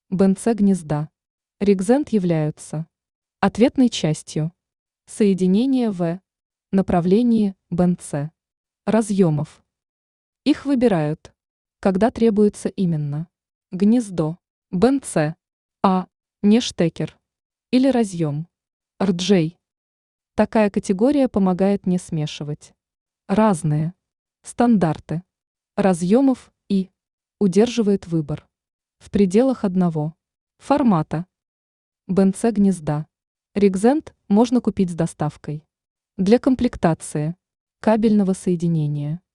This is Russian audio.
БНЦ гнезда. Ригзент являются ответной частью соединения в направлении БНЦ разъемов. Их выбирают, когда требуется именно гнездо БНЦ, а не штекер или разъем RJ. Такая категория помогает не смешивать разные стандарты разъемов и удерживает выбор в пределах одного формата. БНЦ гнезда. Ригзент можно купить с доставкой для комплектации кабельного соединения.